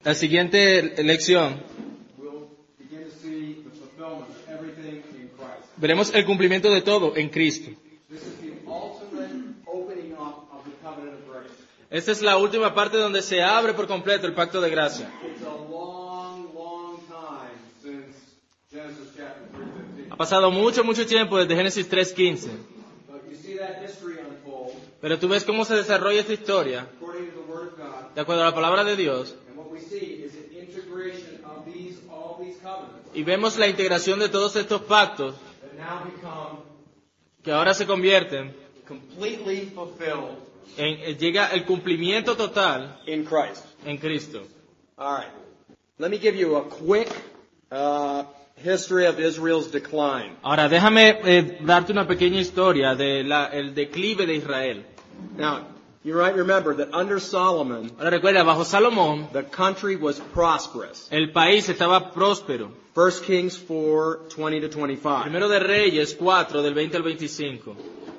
La siguiente lección, we'll begin to see the fulfillment of everything in Christ. veremos el cumplimiento de todo en Cristo. This is the ultimate opening up of the covenant of grace. Esta es la última parte donde se abre por completo el pacto de gracia. It's a long, long time since Genesis chapter 3:15. Ha pasado mucho tiempo desde Génesis 3:15. But you see that history unfold Pero tú ves cómo se desarrolla esta historia according to the Word of God. de acuerdo a la palabra de Dios. And what we see is an integration of all these covenants Y vemos la integración de todos estos pactos that now become que ahora se convierten completely fulfilled llega el cumplimiento total in Christ. en Cristo. All right. Let me give you a quick history of Israel's decline. Ahora déjame darte una pequeña historia del declive de Israel. Now, you might remember that under Solomon, Ahora recuerda, bajo Salomón, the country was prosperous. el país estaba próspero. 1 Kings 4:20 to 25. Primero de Reyes 4, del 20 al 25.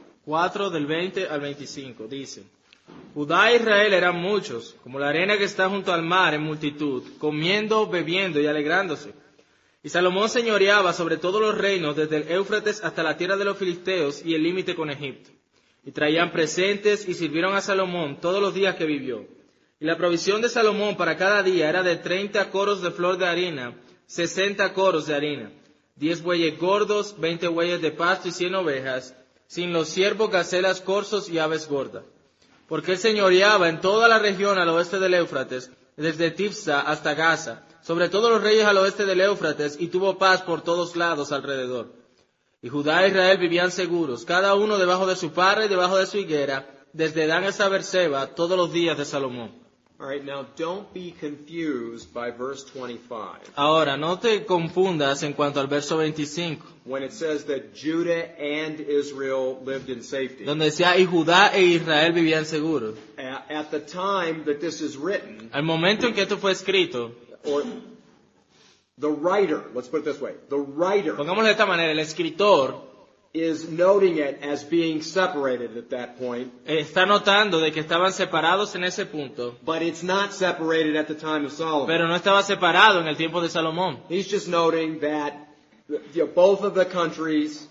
4 del 20 al 25, dice: Judá e Israel eran muchos, como la arena que está junto al mar en multitud, comiendo, bebiendo y alegrándose. Y Salomón señoreaba sobre todos los reinos, desde el Éufrates hasta la tierra de los filisteos y el límite con Egipto. Y traían presentes y sirvieron a Salomón todos los días que vivió. Y la provisión de Salomón para cada día era de 30 coros de flor de harina, 60 coros de harina, 10 bueyes gordos, 20 bueyes de pasto y 100 ovejas, sin los ciervos, gacelas, corzos y aves gordas. Porque él señoreaba en toda la región al oeste del Éufrates, desde Tifsa hasta Gaza, sobre todos los reyes al oeste del Éufrates, y tuvo paz por todos lados alrededor. Y Judá e Israel vivían seguros, cada uno debajo de su parra y debajo de su higuera, desde Dan hasta Beerseba, todos los días de Salomón. All right, now don't be confused by verse 25. Ahora, no te confundas en cuanto al verso 25, When it says that Judah and Israel lived in safety. donde decía, y Judá e Israel vivían seguros. At the time that this is written, Al momento en que esto fue escrito, or the writer, let's put it this way, the writer pongámoslo de esta manera, el escritor is noting it as being separated at that point, está notando de que estaban separados en ese punto, but it's not separated at the time of Solomon. pero no estaba separado en el tiempo de Salomón. He's just noting that both of the countries,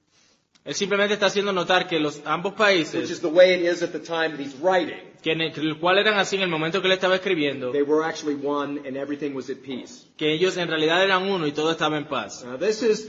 Él simplemente está haciendo notar que ambos which países, is the way it is at the time that he's writing, el cual eran así en el momento que él estaba escribiendo, they were actually one and everything was at peace. que ellos en realidad eran uno y todo estaba en paz. Now this is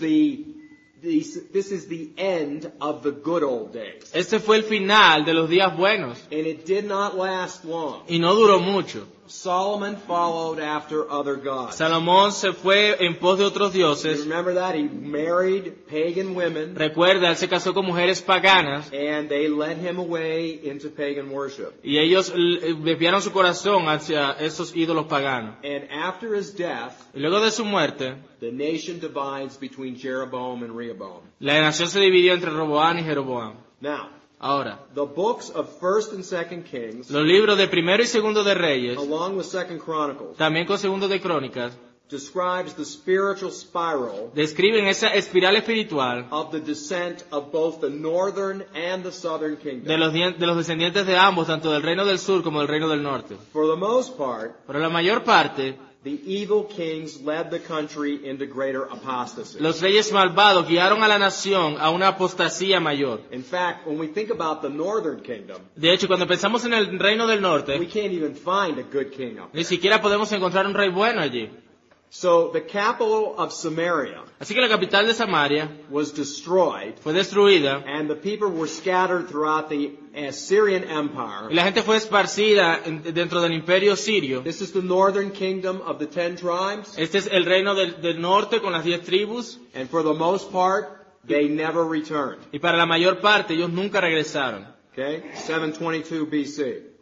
the end of the good old days. Este fue el final de los días buenos And it did not last long. y no duró mucho. Solomon followed after other gods. Salomón se fue en pos de otros You dioses. remember that? He married pagan women, Recuerda, él se casó con mujeres paganas and they led him away into pagan worship. y ellos desviaron su corazón hacia esos ídolos paganos. And after his death, Y luego de su muerte, the nation divides between Jeroboam and Rehoboam. la nación se dividió entre Roboam y Jeroboam. Now, Ahora, the books of 1st and 2nd Kings, los libros de Primero y Segundo de Reyes, along with 2nd Chronicles, también con Segundo de Crónicas, describes the spiritual spiral describen esa espiral espiritual of the descent of both the northern and the southern de kingdom. los descendientes de ambos, tanto del reino del sur como del reino del norte. For the most part, Pero la mayor parte, the evil kings led the country into greater apostasy. los reyes malvados guiaron a la nación a una apostasía mayor. In fact, when we think about the northern kingdom, De hecho, cuando pensamos en el reino del we norte, can't even find a good king up ni there. siquiera podemos encontrar un rey bueno allí. So the capital of Samaria Así que la capital de Samaria was destroyed, fue destruida and the people were scattered throughout the Assyrian y Empire. la gente fue esparcida dentro del imperio sirio. This is the northern kingdom of the 10 tribes, Este es el reino del norte con las 10 tribus and for the most part, they never returned. y para la mayor parte ellos nunca regresaron. Okay? 722 BC.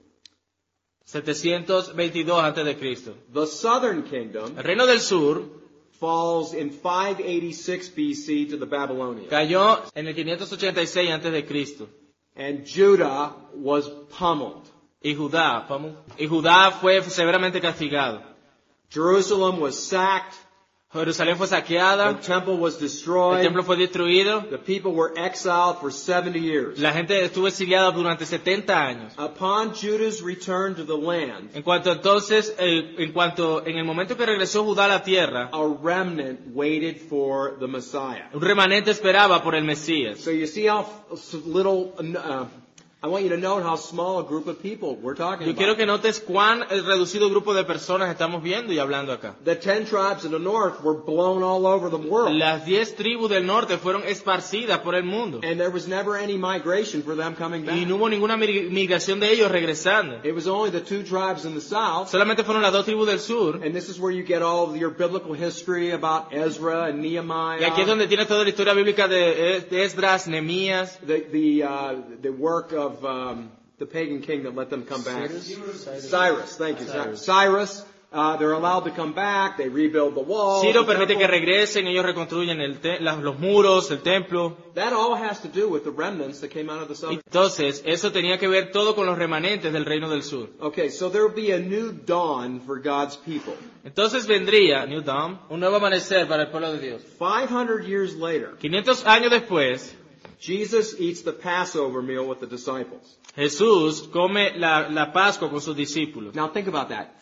722 antes de Cristo. The southern kingdom El reino del sur falls in 586 BC to the Babylonians. cayó en el 586 antes de Cristo. And Judah was pummeled. Y Judá fue severamente castigado. Jerusalem was sacked. Jerusalén fue The saqueada, temple was el destroyed. templo fue destruido, The people were exiled for 70 years. la gente estuvo exiliada durante 70 años. Upon Judah's return to the land, En el momento que regresó Judá a la tierra, a remnant waited for the Messiah. un remanente esperaba por el Mesías. So you see how little, I want you to note how small a group of people we're talking Yo quiero about. que notes cuán reducido grupo de personas estamos viendo y hablando acá. The 10 tribes of the north were blown all over the world. Las 10 tribus del norte fueron esparcidas por el mundo. And there was never any migration for them coming Y back. no hubo ninguna migración de ellos regresando. It was only the 2 tribes in the south. Solamente fueron las 2 tribus del sur. And this is where you get all of your biblical history about Ezra and Y aquí es Nehemiah. donde tienes toda la historia bíblica de Esdras, Nehemías. The work of the pagan king that let them come back. Cyrus, thank you. Cyrus, they're allowed to come back. They rebuild the walls. Ciro the permite que temple. regresen, ellos reconstruyen los muros, el templo. That all has to do with the remnants that came out of the southern. Entonces, eso tenía que ver todo con los remanentes del reino del sur. Okay, so there will be a new dawn for God's people. Entonces vendría, New Dawn, un nuevo amanecer para el pueblo de Dios. 500 years later, 500 años después, Jesus eats the Passover meal with the disciples. Jesús come la Pascua con sus discípulos. Now think about that.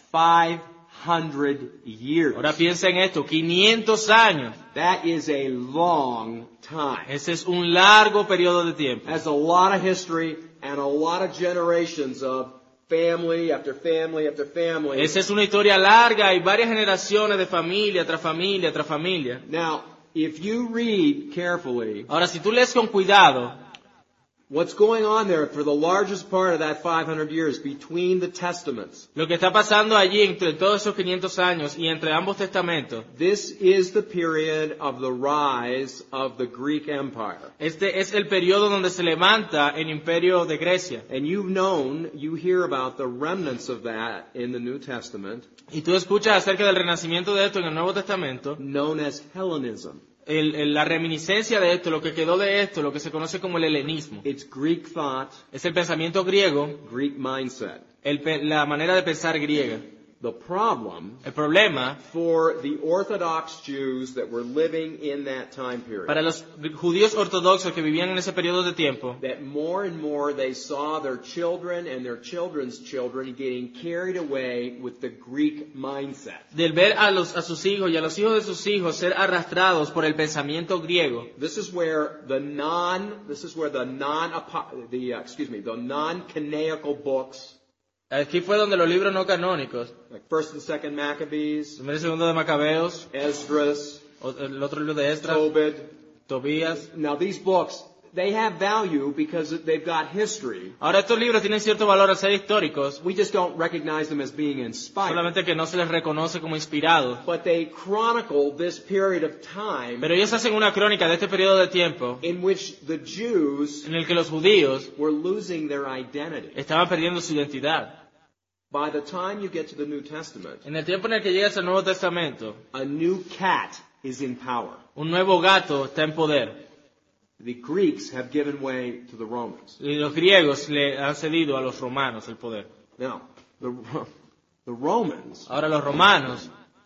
500 years. Ahora piensa en esto, 500 años. That is a long time. Ese es un largo periodo de tiempo. That's a lot of history and a lot of generations of family after family after family. Esa es una historia larga, hay varias generaciones de familia tras familia tras familia. Now, if you read carefully Ahora, si tú lees con cuidado, what's going on there for the largest part of that 500 years between the testaments, lo que está pasando allí entre todos esos 500 años y entre ambos testamentos, this is the period of the rise of the Greek Empire. este es el periodo donde se levanta el imperio de Grecia. And you hear about the remnants of that in the New Testament, Y tú escuchas acerca del renacimiento de esto en el Nuevo Testamento, known as Hellenism. la reminiscencia de esto, lo que quedó de esto, lo que se conoce como el helenismo. It's Greek thought, Es el pensamiento griego, Greek mindset. la manera de pensar griega. The problem El problema for the Orthodox Jews that were living in that time period, para los judíos ortodoxos que vivían en ese periodo de tiempo, that more and more they saw their children and their children's children getting carried away with the Greek mindset. del ver a sus hijos y a los hijos de sus hijos ser arrastrados por el pensamiento griego. This is where the non-canonical books, Aquí fue donde los libros no canónicos, like First and Second Maccabees, primero y segundo de Macabeos, Esdras, el otro libro de Esdras, Tobit. Tobías. Now these books, they have value because they've got history. Ahora estos libros tienen cierto valor al ser históricos, We just don't recognize them as being inspired. solamente que no se les reconoce como inspirados. But they chronicle this period of time Pero ellos hacen una crónica de este periodo de tiempo in which the Jews en el que los judíos were losing their identity. estaban perdiendo su identidad. By the time you get to the New Testament, En el tiempo en el que llegas al Nuevo Testamento, a new cat is in power. un nuevo gato está en poder. The Greeks have given way to the Romans. Y los griegos le han cedido a los romanos el poder. Now, the Romans Ahora los romanos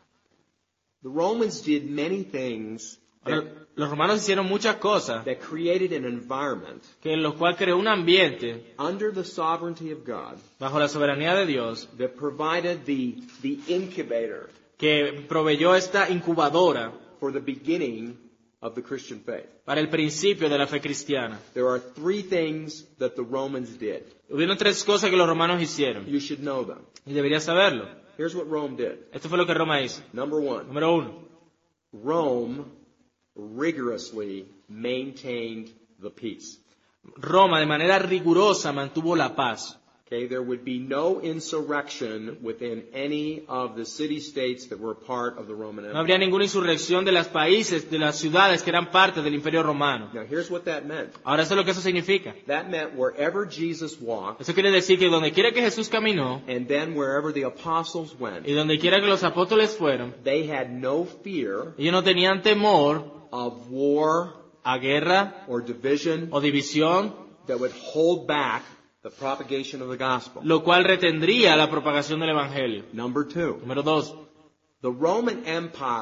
did many things Los romanos hicieron muchas cosas that created an environment que en los cuales creó un ambiente under the sovereignty of God bajo la soberanía de Dios that provided the incubator que proveyó esta incubadora for the beginning of the Christian faith. para el principio de la fe cristiana. There are 3 things that the Romans did. Hubieron 3 cosas que los romanos hicieron You should know them. y deberías saberlo. Here's what Rome did. Esto fue lo que Roma hizo. Number 1, Número 1. Rome rigorously maintained the peace. Roma de manera rigurosa mantuvo la paz. Okay, there would be no insurrection within any of the city-states that were part of the Roman No Empire. habría ninguna insurrección de los países, de las ciudades que eran parte del Imperio Romano. Now, here's what that meant. Ahora, eso es lo que eso significa. That meant wherever Jesus walked, Eso quiere decir que donde quiera que Jesús caminó and then wherever the apostles went, y donde quiera que los apóstoles fueron, they had no fear ellos no tenían temor of war a guerra or division o división, that would hold back the propagation of the gospel. lo cual retendría la propagación del Evangelio. Number 2, Número 2. the Roman Empire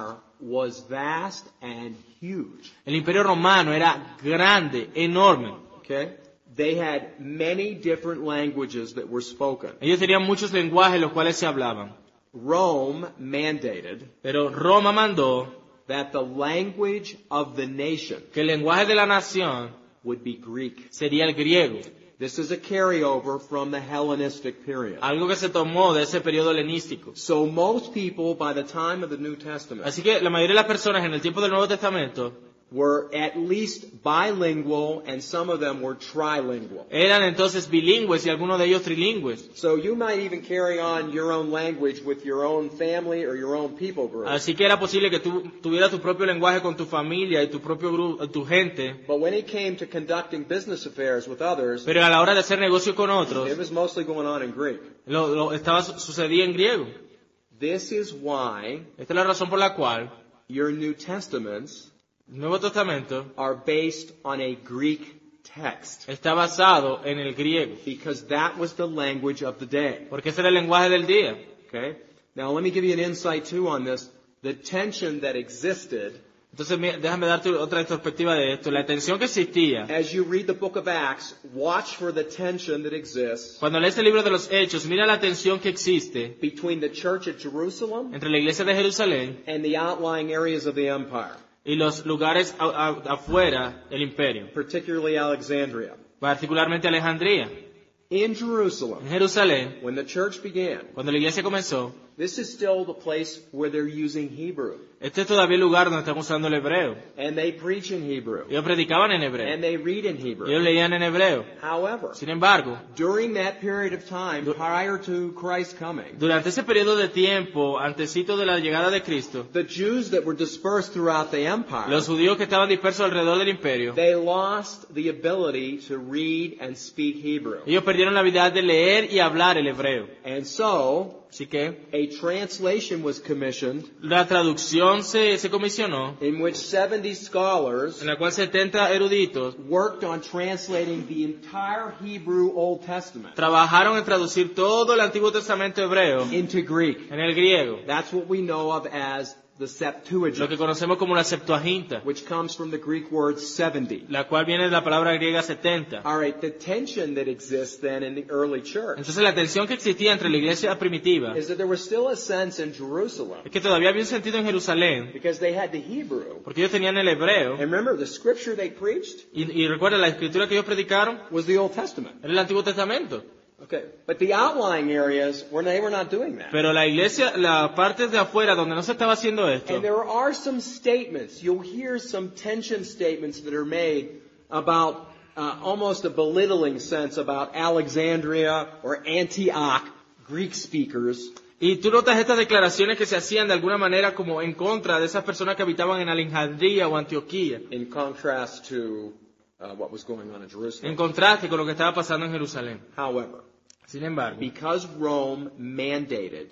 was vast and huge. El imperio romano era grande, enorme. Okay? They had many different languages that were spoken. Ellos tenían muchos lenguajes los cuales se hablaban. Rome mandated Pero Roma mandó that the language of the nation que el lenguaje de la nación would be Greek. sería el griego. This is a carryover from the Hellenistic period. Algo que se tomó de ese periodo helenístico. So most people, by the time of the New Testament, Así que la mayoría de las personas en el tiempo del Nuevo Testamento were at least bilingual, and some of them were trilingual. eran entonces bilingües y algunos de ellos trilingües. So you might even carry on your own language with your own family or your own people group. Así que era posible que tú tuvieras tu propio lenguaje con tu familia y tu propio grupo, tu gente. But when it came to conducting business affairs with others, Pero a la hora de hacer negocio con otros, it was mostly going on in Greek. sucedía en griego. This is why Esta es la razón por la cual your New Testaments el Nuevo Testamento are based on a Greek text, está basado en el griego, because that was the language of the day. porque ese era el lenguaje del día. Okay? Now let me give you an insight too on this. The tension that existed Entonces déjame darte otra perspectiva de esto. La tensión que existía. as you read the book of Acts, watch for the tension that exists Cuando lees el libro de los Hechos, mira la tensión que existe between the church at Jerusalem entre la iglesia de Jerusalén and the outlying areas of the empire, y los lugares afuera del imperio, particularly Alexandria. particularmente Alejandría. In Jerusalem, En Jerusalén, when the church began, cuando la iglesia comenzó, this is still the place where they're using Hebrew. este es todavía el lugar donde están usando el hebreo. And they preach in Hebrew. Ellos predicaban en hebreo. And they read in Hebrew. Ellos leían en hebreo. However, Sin embargo, during that period of time, prior to Christ's coming, durante ese periodo de tiempo, antecito de la llegada de Cristo, the Jews that were dispersed throughout the empire, los judíos que estaban dispersos alrededor del imperio, they lost the ability to read and speak Hebrew. ellos perdieron la habilidad de leer y hablar el hebreo. And so, Así que a translation was commissioned la traducción se comisionó, in which 70 scholars en la cual 70 eruditos worked on translating the entire Hebrew Old Testament trabajaron en traducir todo el Antiguo Testamento hebreo into Greek. en el griego, That's what we know of as the lo Septuagint, que conocemos como la Septuaginta, which comes from the Greek word 70. la cual viene de la palabra griega 70. All right, the tension that exists then in the early church Entonces la tensión que existía entre la iglesia primitiva is that there was still a sense in Jerusalem, es que todavía había un sentido en Jerusalén, because they had the Hebrew. porque ellos tenían el hebreo, And remember, the scripture they preached y recuerda, la escritura que ellos predicaron was the Old Testament. era el Antiguo Testamento. Okay, but the outlying areas, they were not doing that. Pero la iglesia, la parte de afuera donde no se estaba haciendo esto, And there are some statements, you'll hear some tension statements that are made about almost a belittling sense about Alexandria or Antioch, Greek speakers. y tú notas estas declaraciones que se hacían de alguna manera como en contra de esas personas que habitaban en Alejandría o Antioquía, In contrast to what was going on in Jerusalem. en contraste con lo que estaba pasando en Jerusalén. However, Sin embargo, because Rome mandated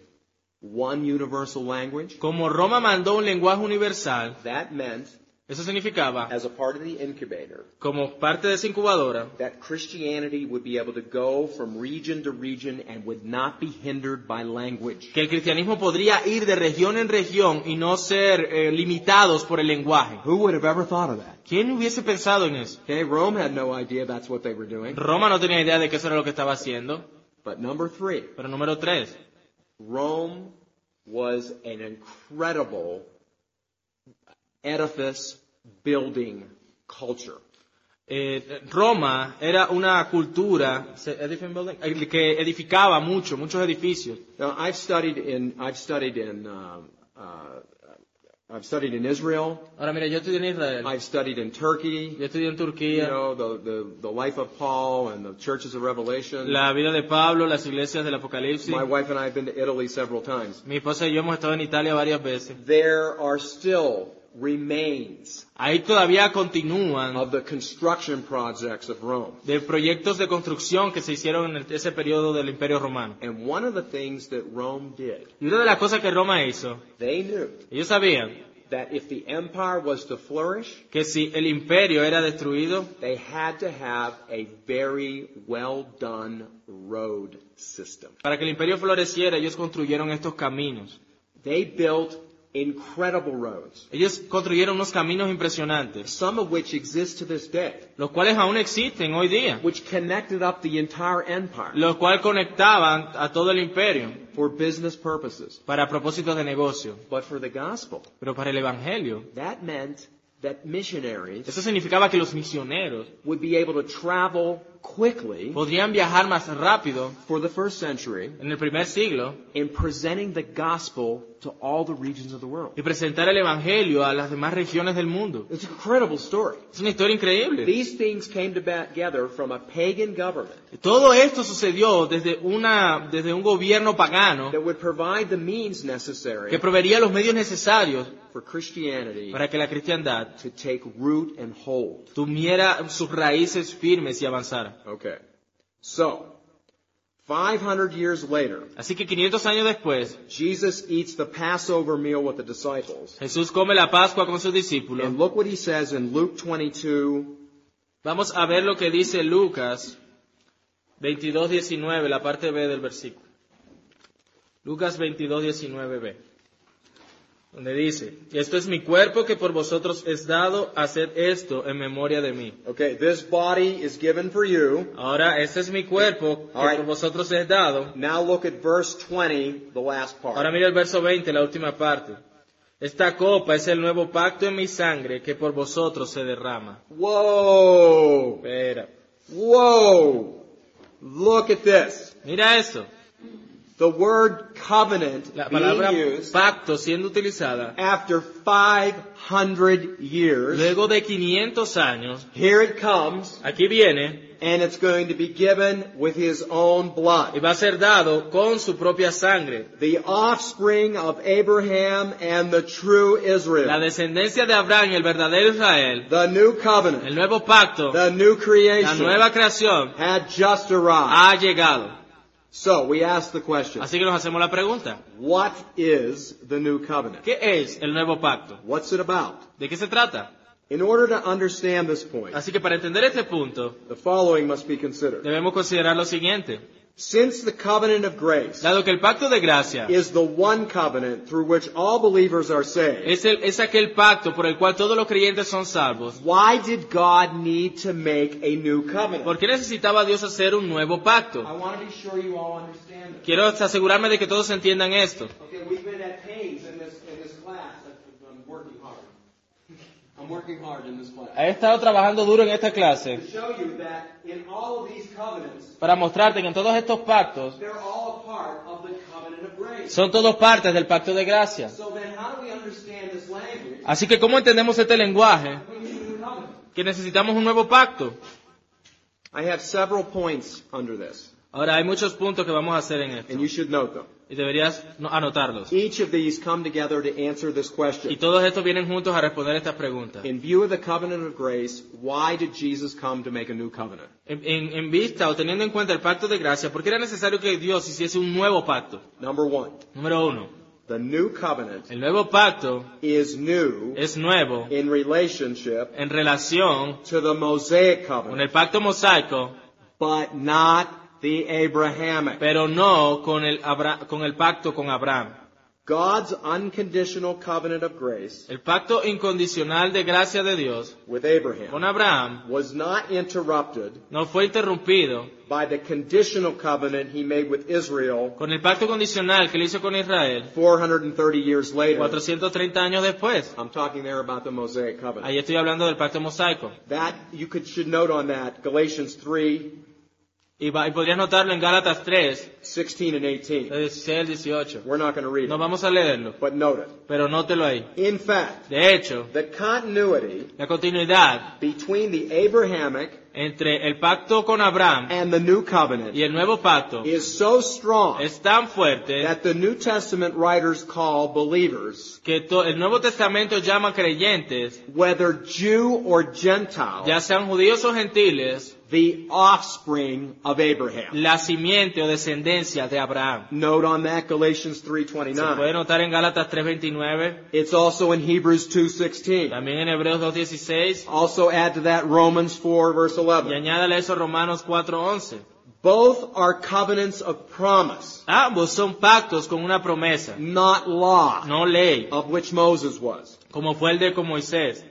one universal language, como Roma mandó un lenguaje universal, that meant, eso significaba, as a part of the incubator, como parte de esa incubadora, that Christianity would be able to go from region to region and would not be hindered by language. que el cristianismo podría ir de región en región y no ser limitados por el lenguaje. Who would have ever thought of that? ¿Quién hubiese pensado en eso? Okay, Rome had no idea that's what they were doing. Roma no tenía idea de que eso era lo que estaba haciendo. But number 3, Pero número 3, Rome was an incredible edifice building culture. Roma era una cultura que edificaba muchos edificios. Now, I've studied in Israel. Ahora mira, yo estudié en Israel, I've studied in Turkey. yo estudié en You Turquía, know, the life of Paul and the churches of Revelation. la vida de Pablo, las iglesias del Apocalipsis. My wife and I have been to Italy several times. Mi esposa y yo hemos estado en Italia varias veces. There are still remains Ahí todavía continúan of the construction projects of Rome. de proyectos de construcción que se hicieron en ese periodo del Imperio Romano. And one of the things that Rome did, Y una de las cosas que Roma hizo, they knew ellos sabían that if the empire was to flourish, que si el imperio era destruido, they had to have a very well done road system. para que el imperio floreciera, ellos construyeron estos caminos. They built incredible roads, Ellos construyeron unos caminos impresionantes, some of which exist to this day, los cuales aún existen hoy día, which connected up the entire empire los cuales conectaban a todo el imperio for business purposes. para propósitos de negocio. But for the gospel, Pero para el evangelio, that meant that missionaries eso significaba que los misioneros would be able to travel quickly podrían viajar más rápido for the first century en el primer siglo in presenting the gospel to all the regions of the world. y presentar el evangelio a las demás regiones del mundo. It's an incredible story. Es una historia increíble. These things came together from a pagan government Todo esto sucedió desde un gobierno pagano that would provide the means que necessary proveería los medios necesarios for Christianity para que la cristiandad to take root and hold. tuviera sus raíces firmes y avanzara. Okay. So, 500 years later, Así que 500 años después, Jesus eats the Passover meal with the disciples. Jesús come la Pascua con sus discípulos. And look what he says in Luke 22, Vamos a ver lo que dice Lucas 22:19, la parte B del versículo. Lucas 22:19b, donde dice: y esto es mi cuerpo que por vosotros es dado, haced esto en memoria de mí. Okay, this body is given for you. Ahora, este es mi cuerpo que All right. por vosotros es dado. Now look at verse 20, the last part. Ahora mira el verso 20, la última parte. Esta copa es el nuevo pacto en mi sangre que por vosotros se derrama. Whoa! Espera. Whoa! Look at this. Mira eso. The word covenant La being palabra used pacto siendo utilizada after 500 years. luego de 500 años. Here it comes, Aquí viene and it's going to be given with his own blood. y va a ser dado con su propia sangre. The offspring of Abraham and the true La Israel. descendencia de Abraham y el verdadero Israel, The new covenant, el nuevo pacto, the new la creation nueva creación had just arrived. ha llegado. So we ask the question, Así que nos hacemos la pregunta: what is the new covenant? ¿qué es el nuevo pacto? What's it about? ¿De qué se trata? In order to understand this point, Así que para entender este punto, the following must be considered. debemos considerar lo siguiente. Since the covenant of grace Dado que el pacto de gracia is the one covenant through which all believers are saved, es aquel pacto por el cual todos los creyentes son salvos, why did God need to make a new covenant? ¿por qué necesitaba Dios hacer un nuevo pacto? I want to be sure you all understand this. Quiero asegurarme de que todos entiendan esto. Okay, we've been at pains in this class. I'm working hard. I'm working hard in this class. He estado trabajando duro en esta clase To show you that in all of these covenants, para mostrarte que en todos estos pactos they're all a part of the covenant of grace. son todos partes del pacto de gracia. So then how do we understand this language? Así que ¿cómo entendemos este lenguaje? We need a new covenant. Que necesitamos un nuevo pacto. I have several points under this, Ahora, hay muchos puntos que vamos a hacer en esto and you should note them. y deberías anotarlos. Each of these come together to answer this Y question. todos estos vienen juntos a responder estas preguntas. In view of the covenant of grace, why did Jesus come to make a new covenant? En vista o teniendo en cuenta el pacto de gracia, ¿por qué era necesario que Dios hiciese un nuevo pacto? Number one, Número 1. the new covenant El nuevo pacto is new es nuevo in relationship en relación to the Mosaic con covenant, el pacto mosaico, but not the Abrahamic. pero no con el pacto con Abraham. God's unconditional covenant of grace El pacto incondicional de gracia de Dios with con Abraham Abraham was not interrupted no fue interrumpido by the conditional covenant he made with Israel con el pacto condicional que él hizo con Israel 430 years later. 430 años después. I'm talking there about the Mosaic covenant. Ahí estoy hablando del pacto mosaico. That should note on that Galatians 3, Y podrías notarlo en Gálatas 3, 16 and 18. 16 al 18. We're not going to read No it, vamos a leerlo, but note it. pero nótelo ahí. In fact, De hecho, the continuity la continuidad between the Abrahamic entre el pacto con Abraham and the new covenant y el nuevo pacto is so strong es tan fuerte that the New Testament writers call believers, que el Nuevo Testamento llama creyentes, whether Jew or Gentile, ya sean judíos o gentiles, the offspring of Abraham. la simiente o descendencia de Abraham. Note on that Galatians Se puede 3:29. notar en Gálatas 3:29, It's also in Hebrews 2:16. también en Hebreos 2:16, Also add to that Romans 4 verse y 11. añádale eso Romanos 4:11. Both are covenants of promise, Ambos son pactos con una promesa, not law, no ley, of which Moses was. como fue el de con Moisés.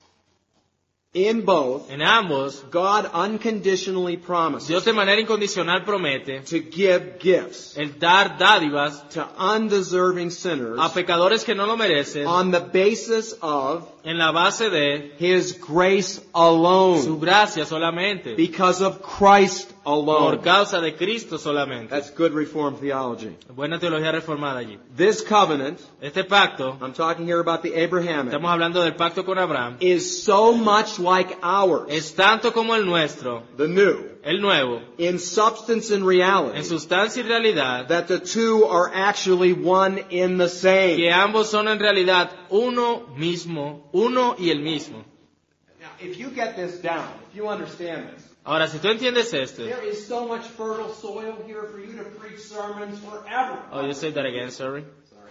In both, En ambos, God unconditionally promises Dios de manera incondicional promete to give gifts el dar dádivas to undeserving sinners a pecadores que no lo merecen on the basis of en la base de His grace su alone, gracia solamente, because of Christ por alone. causa de Cristo solamente. That's good Reformed theology. Buena teología reformada allí. This covenant, Este pacto, I'm talking here about the Abrahamic, estamos hablando del pacto con Abraham, is so much like ours, es tanto como el nuestro, the new, el nuevo, in substance and en reality, sustancia y realidad, that the two are actually one in the same. que ambos son en realidad uno mismo, uno y el mismo. Now, if you get this down, if you understand this, Ahora, si tú entiendes esto, there is so much fertile soil here for you to preach sermons forever. oh, you say that again, sorry. Sorry.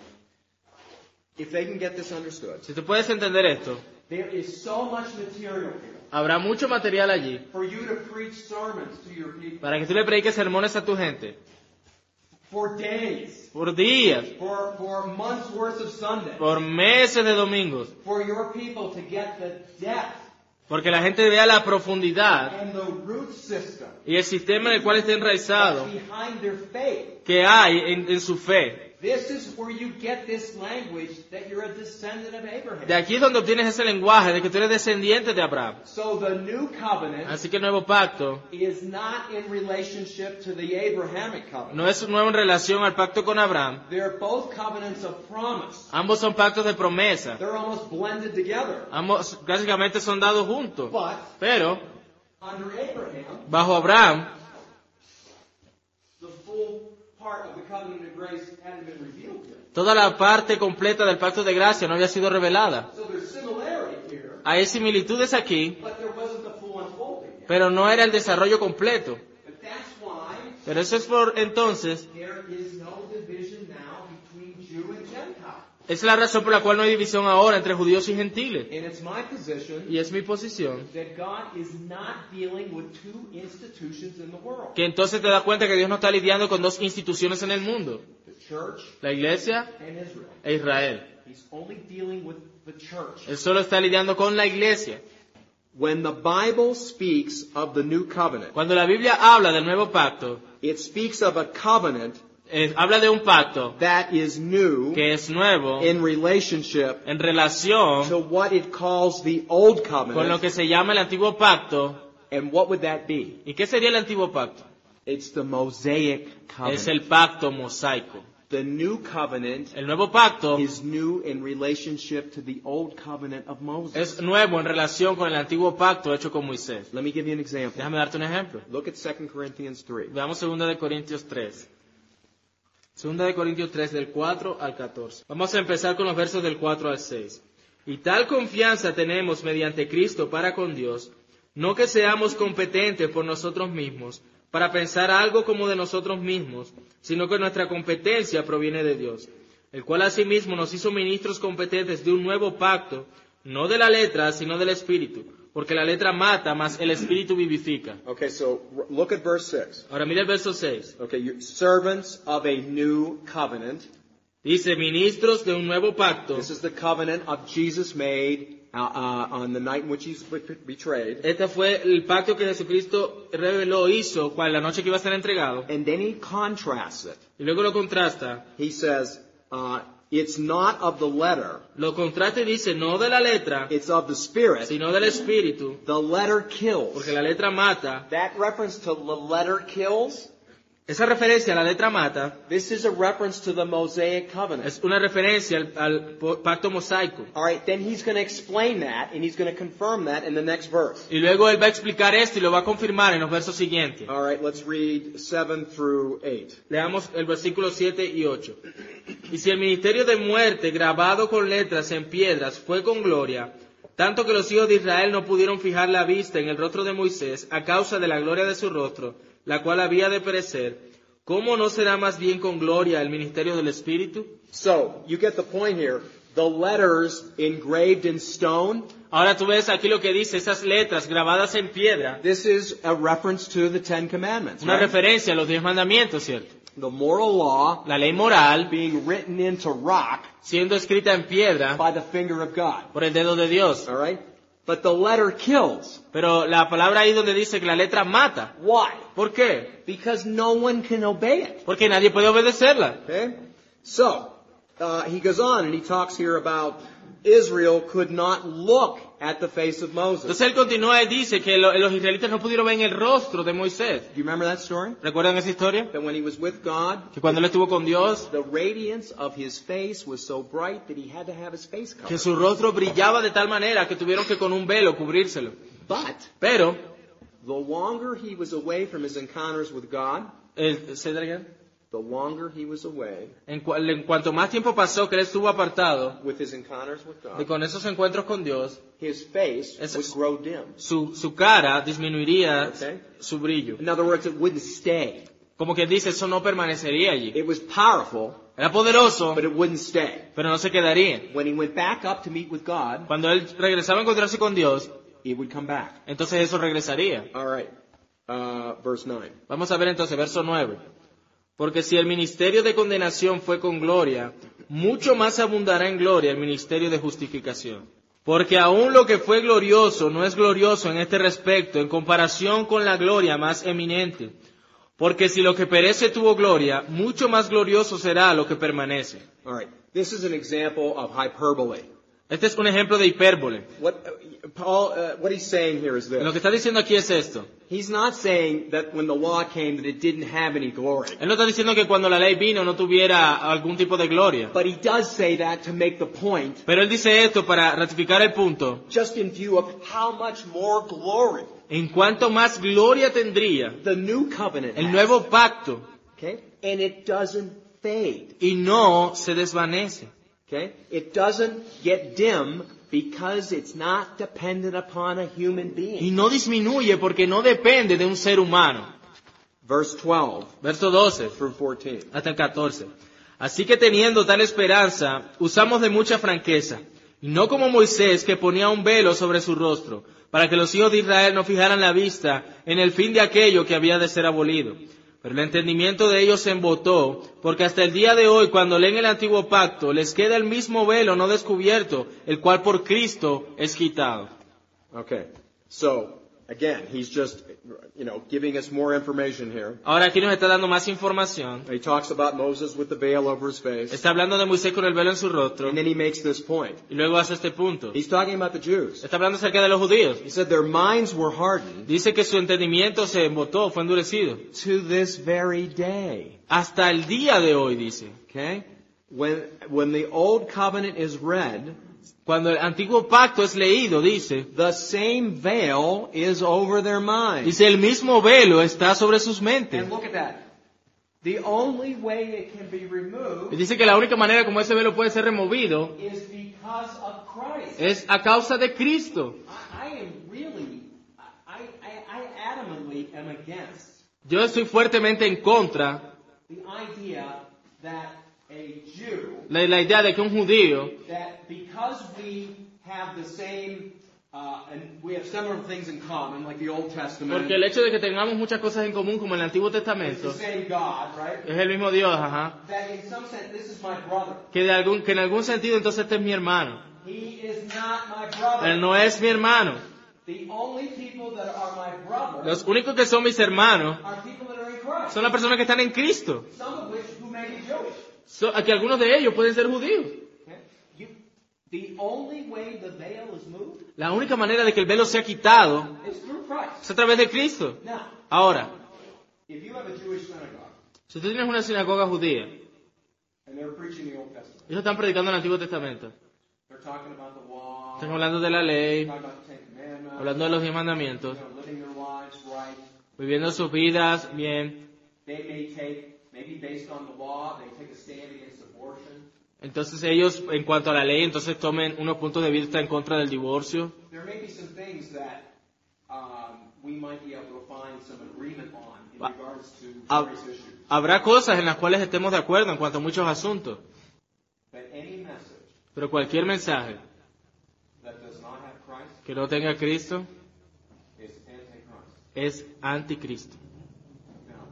If they can get this understood, Si tú puedes entender esto, there is so much material here habrá mucho material allí for you to preach sermons to your people para que tú le prediques sermones a tu gente for days, por días, for months worth of Sunday, por meses de domingos, for your people to get the depth porque la gente vea la profundidad and the root system y el sistema en el cual está enraizado behind their faith. que hay en su fe. This is where you get this language that you're a descendant of Abraham. De aquí es donde obtienes ese lenguaje de que tú eres descendiente de Abraham. So the new covenant Así que el nuevo pacto is not in relationship to the Abrahamic covenant. no es nuevo en relación al pacto con Abraham. They're both covenants of promise. Ambos son pactos de promesa. They're almost blended together. Ambos básicamente son dados juntos. But Pero under Abraham, bajo Abraham, the full part of the covenant of grace hadn't been revealed yet. toda la parte completa del pacto de gracia no había sido revelada. So there's similarity here, Hay similitudes aquí, but there wasn't the full unfolding yet. pero no era el desarrollo completo. But that's why Pero eso es por entonces, there is no division now between Jew and Gentile. es la razón por la cual no hay división ahora entre judíos y gentiles. And it's my position Y es mi posición that God is not dealing with two institutions in the world. que entonces te das cuenta que Dios no está lidiando con dos instituciones en el mundo, The church la iglesia and Israel. e Israel. He's only dealing with the church. Él solo está lidiando con la iglesia. When the Bible speaks of the new covenant, Cuando la Biblia habla del nuevo pacto, it speaks of a covenant habla de un pacto that is new que es nuevo in relationship en relación to what it calls the old con lo covenant. que se llama el antiguo pacto. And what would that be? ¿Y qué sería el antiguo pacto? It's the Mosaic Es covenant. el pacto mosaico. The new covenant El nuevo pacto is new in relationship to the old covenant of Moses. es nuevo en relación con el antiguo pacto hecho con Moisés. Let me give you an example. Déjame darte un ejemplo. Look at 2 Corinthians 3. Veamos 2 de Corintios 3. 2 de Corintios 3 del 4 al 14. Vamos a empezar con los versos del 4 al 6. Y tal confianza tenemos mediante Cristo para con Dios, no que seamos competentes por nosotros mismos, para pensar algo como de nosotros mismos, sino que nuestra competencia proviene de Dios, el cual asimismo nos hizo ministros competentes de un nuevo pacto, no de la letra, sino del Espíritu, porque la letra mata, mas el Espíritu vivifica. Okay, so look at verse 6. Ahora mira el verso 6. Okay, you're servants of a new covenant. Dice, ministros de un nuevo pacto. This is the covenant of Jesus made on the night in which he's betrayed. Este fue el pacto que Jesucristo reveló, hizo, cual la noche que iba a ser entregado. And then he contrasts it. Y luego lo contrasta. He says, it's not of the letter, Lo contrasta y dice, no de la letra, it's of the Spirit. sino del Espíritu, The letter kills. porque la letra mata. That reference to the letter kills, Esa referencia a la letra mata this is a reference to the Mosaic covenant. es una referencia al pacto mosaico. All right, then he's going to explain that, and he's going to confirm that in the next verse. Y luego él va a explicar esto y lo va a confirmar en los versos siguientes. All right, let's read 7 through 8. Leamos el versículo 7 y 8. Y si el ministerio de muerte grabado con letras en piedras fue con gloria, tanto que los hijos de Israel no pudieron fijar la vista en el rostro de Moisés a causa de la gloria de su rostro, la cual había de perecer, ¿cómo no será más bien con gloria el ministerio del Espíritu? So, you get the point here. the letters engraved in stone, Ahora tú ves aquí lo que dice, esas letras grabadas en piedra, this is a reference to the Ten Commandments. una Right? referencia a los 10 mandamientos, ¿cierto? The moral law La ley moral being written into rock siendo escrita en piedra by the finger of God. por el dedo de Dios. All right? But the letter kills. Pero la palabra ahí donde dice que la letra mata. Why? ¿Por qué? Because no one can obey it. Porque nadie puede obedecerla. Okay? So, he goes on and he talks here about Israel could not look at the face of Moses. Entonces él continúa y dice que los israelitas no pudieron ver en el rostro de Moisés. Do you remember that story? ¿Recuerdan esa historia? That when he was with God, Que cuando él estuvo con Dios, the radiance of his face was so bright that he had to have his face que covered. su rostro brillaba de tal manera que tuvieron que con un velo cubrírselo. But Pero, the longer he was away from his encounters with God, say that again. the longer he was away En cuanto más tiempo pasó que él estuvo apartado with his encounters with de God, con esos encuentros con Dios, his face Eso- would grow dim. su cara disminuiría Okay. su brillo. In other words, it wouldn't stay. Como que dice, eso no permanecería allí. It was powerful, Era poderoso, but it wouldn't stay. pero no se quedaría. When he went back up to meet with God, Cuando él regresaba a encontrarse con Dios, it would come back. entonces eso regresaría. All right. Verse 9. Vamos a ver entonces, verso 9. Porque si el ministerio de condenación fue con gloria, mucho más abundará en gloria el ministerio de justificación. Porque aún lo que fue glorioso no es glorioso en este respecto en comparación con la gloria más eminente. Porque si lo que perece tuvo gloria, mucho más glorioso será lo que permanece. All right. This is an example of hyperbole. Este es un ejemplo de hipérbole. What he's saying here is Lo this. que está diciendo aquí es esto. He's not saying that when the law came that it didn't have any glory. Él no está diciendo que cuando la ley vino no tuviera algún tipo de gloria. But he does say that to make the point, Pero él dice esto para ratificar el punto. just in view of how much more glory En cuanto más gloria tendría the new covenant el has. nuevo pacto Okay? And it doesn't fade. y no se desvanece. Okay? It doesn't get dim because it's not dependent upon a human Y being. no disminuye porque no depende de un ser humano. Verse 12 Verso 12 through 14. hasta el 14. Así que teniendo tal esperanza, usamos de mucha franqueza. Y no como Moisés que ponía un velo sobre su rostro, para que los hijos de Israel no fijaran la vista en el fin de aquello que había de ser abolido. Pero el entendimiento de ellos se embotó, porque hasta el día de hoy, cuando leen el antiguo pacto, les queda el mismo velo no descubierto, el cual por Cristo es quitado. Okay. So, again, he's just, giving us more information here. Ahora aquí nos está dando más información. He talks about Moses with the veil over his face. Está hablando de Moisés con el velo en su rostro, And then he makes this point. y luego hace este punto. He's talking about the Jews. Está hablando acerca de los judíos. He said their minds were hardened Dice que su entendimiento se embotó, fue endurecido. to this very day. Hasta el día de hoy, dice. Okay? When the old covenant is read, Cuando el antiguo pacto es leído, dice, the same veil is over their minds. dice, el mismo velo está sobre sus mentes. And look at that. The only way it can be removed Y dice que la única manera como ese velo puede ser removido is because of Christ. es a causa de Cristo. I am really, I adamantly am against Yo estoy fuertemente en contra the idea that a Jew, de la idea de que un judío, that because we have the same, and we have similar things in common, like the Old Testament, porque el hecho de que tengamos muchas cosas en común como el Antiguo it's Testamento, the same God, right? es el mismo Dios, ajá, That in some sense, this is my brother. que en algún sentido entonces este es mi hermano. He is not my brother. Él no es mi hermano. The only people that are my brother Los únicos que son mis hermanos are people that are in Christ. son las personas que están en Cristo. Some of which who may be Jewish. Que algunos de ellos pueden ser judíos. Okay? The only way the veil is moved La única manera de que el velo sea quitado is through Christ. es a través de Cristo. Now, Ahora, if you have a Jewish synagogue si tú tienes una sinagoga judía, and they're preaching the Old Testament, ellos están predicando el Antiguo Testamento, they're talking about the law, están hablando de la ley, talking about the Ten Commandments, hablando de los 10 mandamientos, living their lives right. viviendo sus vidas bien. They may take, maybe based on the law, they take a stand against abortion. Entonces ellos, en cuanto a la ley, entonces tomen unos puntos de vista en contra del divorcio. There may be some things that we might be able to find some agreement on in regards to various issues. Habrá cosas en las cuales estemos de acuerdo en cuanto a muchos asuntos. But any message Pero cualquier mensaje that does not have Christ que no tenga a Cristo is antichrist. es anticristo. Now,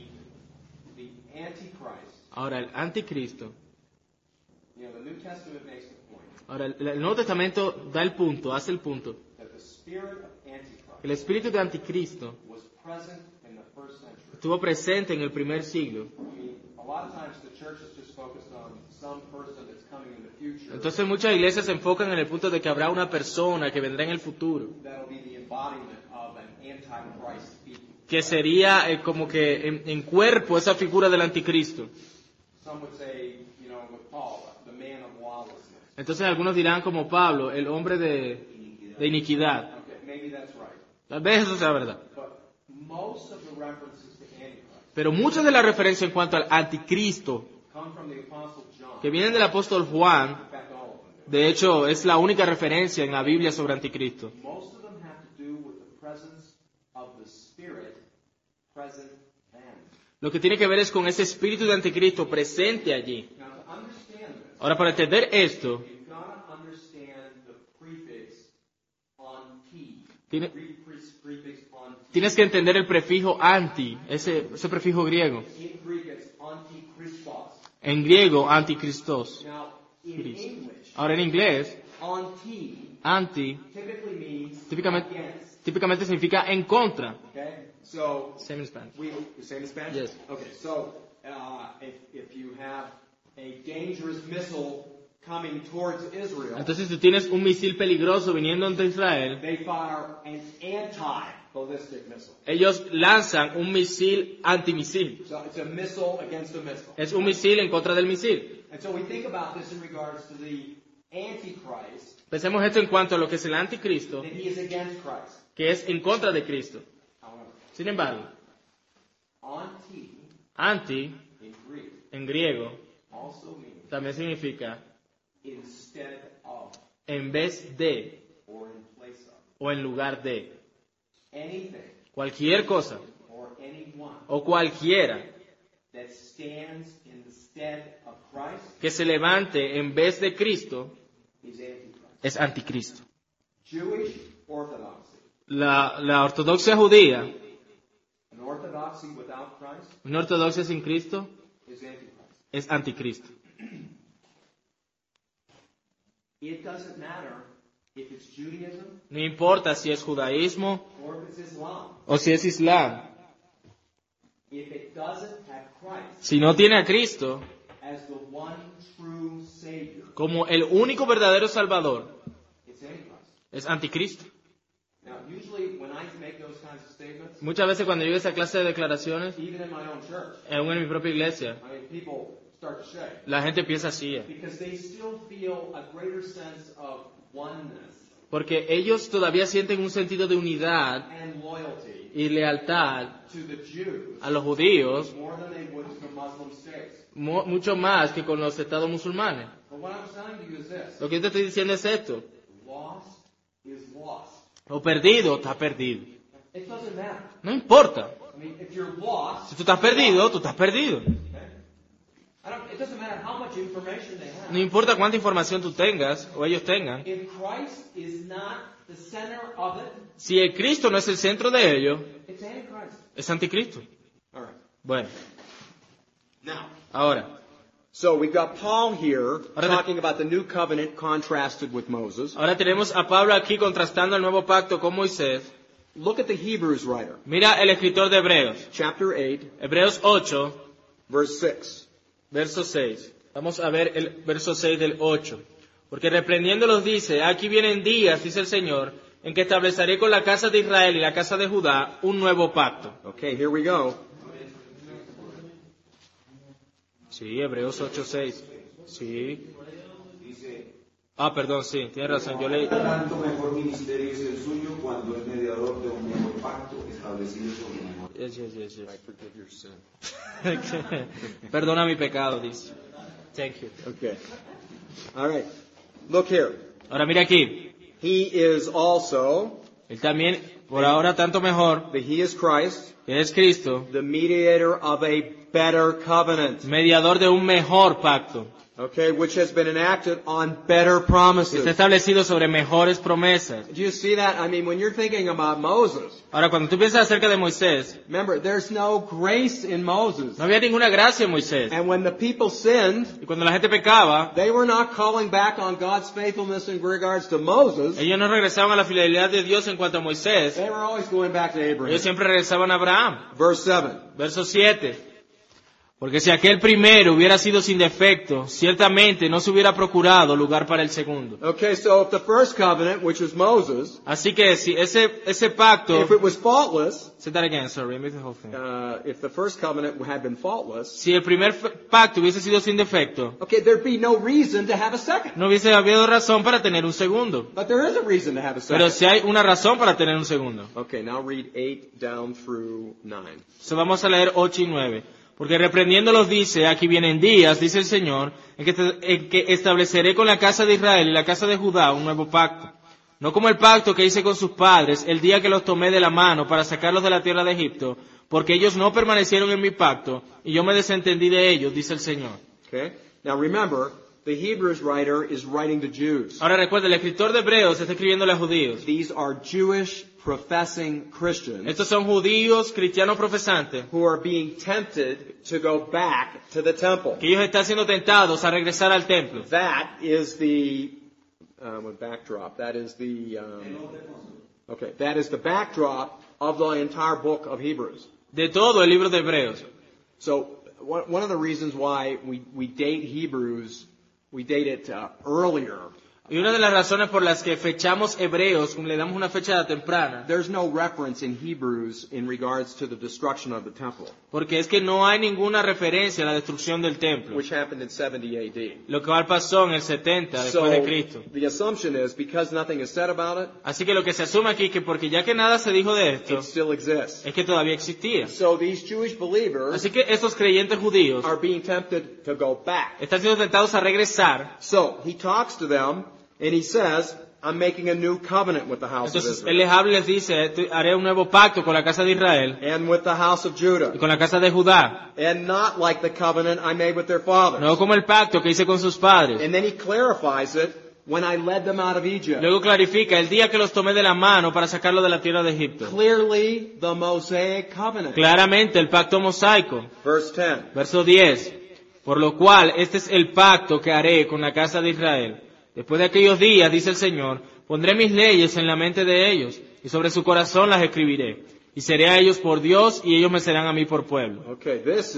the antichrist, Ahora, el anticristo. you know, the New Testament makes the point Ahora, el Nuevo Testamento da el punto, hace el punto. that the spirit of antichrist El espíritu de anticristo was present in the first century. estuvo presente en el primer siglo. I mean, a lot of times the church is just focused on some person that's coming in the future. Entonces muchas iglesias se enfocan en el punto de que habrá una persona que vendrá en el futuro, That'll be the embodiment of an antichrist people. que sería como que en cuerpo esa figura del anticristo. Some would say, you know, with Paul, the man of lawlessness. Entonces algunos dirán como Pablo, el hombre de iniquidad. Okay, maybe that's right. Tal vez eso sea verdad. But most of the references to antichrist Pero muchas de las referencias en cuanto al anticristo come from the Apostle John. que vienen del apóstol Juan, In fact, all of them. de hecho es la única referencia en la Biblia sobre anticristo. Most of them have to do with the presence of the Spirit present then. Lo que tiene que ver es con ese espíritu de anticristo presente allí. Now, to understand this, Ahora, para entender esto, you've got to understand the prefix on T. Tiene- Prefix on T. tienes que entender el prefijo anti, ese prefijo griego. In Greek, it's antichristos. En griego, anticristos. Now, in Cristo. English, Ahora, en inglés, on T anti typically means típicamente, against. típicamente significa en contra. Okay, so Same in Spanish. the same in Spanish. Yes. Okay, so if you have a dangerous missile coming towards Israel, Entonces, si tienes un misil peligroso viniendo ante Israel, they fire an anti-ballistic missile. ellos lanzan un misil antimisil. So it's a missile against a missile. Es un misil en contra del misil. And so we think about this in regards to the Antichrist, Pensemos esto en cuanto a lo que es el anticristo, that he is against Christ. que es en contra de Cristo. However, Sin embargo, anti anti, in Greek en griego, also means también significa instead of en vez de or in place of. o en lugar de. Anything Cualquier cosa or anyone o cualquiera that stands in the stead of Christ que se levante en vez de Cristo is Antichrist. es anticristo. Jewish orthodoxy. La ortodoxia judía, An orthodoxy without Christ una ortodoxia sin Cristo, is Antichrist. es anticristo. It doesn't matter if it's Judaism No importa si es judaísmo or if it's Islam. o si es islam. If it doesn't have Christ Si no tiene a Cristo as the one true Savior, como el único verdadero Salvador, it's Antichrist. es anticristo. Now, usually when I make those kinds of statements, Muchas veces cuando yo hago esa clase de declaraciones, even in my own church, aún en mi propia iglesia, I mean, people start to shake la gente piensa así. because they still feel a greater sense of oneness Porque ellos todavía sienten un sentido de unidad and loyalty y lealtad to the Jews a los judíos more than they would to the Muslim states. mucho más que con los estados musulmanes. But what I'm telling you is this: Lo que yo te estoy diciendo es esto. lost is lost. O perdido, está perdido. It doesn't matter. No importa. I mean, if you're lost, Si tú estás perdido, tú estás perdido. okay? It doesn't matter how much information they have. No importa cuánta información tú tengas o ellos tengan. If Christ is not the center of it, Si el Cristo no es el centro de ello, it's Antichrist. es anticristo. All right. Bueno, Now, ahora, so we've got Paul here Ahora- talking about the new covenant contrasted with Moses. ahora tenemos a Pablo aquí contrastando el nuevo pacto con Moisés. Look at the Hebrews writer, Mira el escritor de Hebreos. chapter 8, Hebreos 8, verse 6. verso 6. Vamos a ver el verso 6 del 8. Porque reprendiéndolos dice, aquí vienen días, dice el Señor, en que estableceré con la casa de Israel y la casa de Judá un nuevo pacto. Okay, here we go. Sí, Hebreos 8, 6. Sí. Dice, Ah, perdón, sí, tienes razón. Yo leí. tanto mejor ministerio es el suyo cuando es mediador de un mejor pacto establecido sobre mejor. Yes, yes, yes, yes. I forgive your sin. Perdona mi pecado, dice. Thank you. Okay. All right. Look here. Ahora mira aquí. He is also, Él también, por ahora tanto mejor, he is Christ, que es Cristo, the mediator of a better covenant. mediador de un mejor pacto, Okay, which has been enacted on better que está promises. establecido sobre mejores promesas. Do you see that? I mean, when you're thinking about Moses, Ahora, cuando tú piensas acerca de Moisés, remember, there's no grace in Moses. no había ninguna gracia en Moisés. And when the people sinned, Y cuando la gente pecaba, they were not calling back on God's faithfulness in regards to Moses. ellos no regresaban a la fidelidad de Dios en cuanto a Moisés, They were always going back to Abraham. ellos siempre regresaban a Abraham. Verse 7. Verso 7. Porque si aquel primero hubiera sido sin defecto, ciertamente no se hubiera procurado lugar para el segundo. Okay, so if the first covenant, which was Moses, Así que si ese pacto, if it was faultless, say that again, sorry, I missed the whole thing. if the first covenant had been faultless, Si el primer pacto hubiese sido sin defecto, okay, there'd be no reason to have a second. no hubiese habido razón para tener un segundo. But there is a reason to have a Pero second. si hay una razón para tener un segundo. Okay, now read 8 down through 9. So vamos a leer 8 y 9. Porque reprendiéndolos dice, aquí vienen días, dice el Señor, en que estableceré con la casa de Israel y la casa de Judá un nuevo pacto. No como el pacto que hice con sus padres el día que los tomé de la mano para sacarlos de la tierra de Egipto, porque ellos no permanecieron en mi pacto y yo me desentendí de ellos, dice el Señor. Okay? Now remember, the Hebrews writer is writing to Jews. Ahora recuerda, el escritor de Hebreos está escribiendo a judíos. These are Jewish professing Christians Estos son judíos cristianos profesantes who are being tempted to go back to the temple. que ellos están siendo tentados a regresar al templo. That is the backdrop. That is the that is the backdrop of the entire book of Hebrews. De todo el libro de Hebreos. So one of the reasons why we date Hebrews, we date it earlier. Y una de las razones por las que fechamos Hebreos, le damos una fecha temprana, There's no reference in Hebrews in regards to the destruction of the temple, porque es que no hay ninguna referencia a la destrucción del templo, which happened in 70 AD. lo cual pasó en el 70 So después de Cristo. the assumption is because nothing is said about it, Así que lo que se asume aquí es que porque ya que nada se dijo de esto, it still exists. es que todavía existía. So these Jewish believers Así que estos creyentes judíos are being tempted to go back. están siendo tentados a regresar. So he talks to them and he says, I'm making a new covenant with the house of Entonces él Israel les habla y les dice, haré un nuevo pacto con la casa de Israel and with the house of Judah, y con la casa de Judá, and not like the covenant I made with their fathers. no como el pacto que hice con sus padres. And then he clarifies it when I led them out of Egypt. Luego clarifica, el día que los tomé de la mano para sacarlos de la tierra de Egipto. Clearly the Mosaic covenant. Claramente el pacto mosaico. Verse 10. Verso 10. Por lo cual, este es el pacto que haré con la casa de Israel. Después de aquellos días, dice el Señor, pondré mis leyes en la mente de ellos, y sobre su corazón las escribiré. Y seré a ellos por Dios, y ellos me serán a mí por pueblo. Okay, this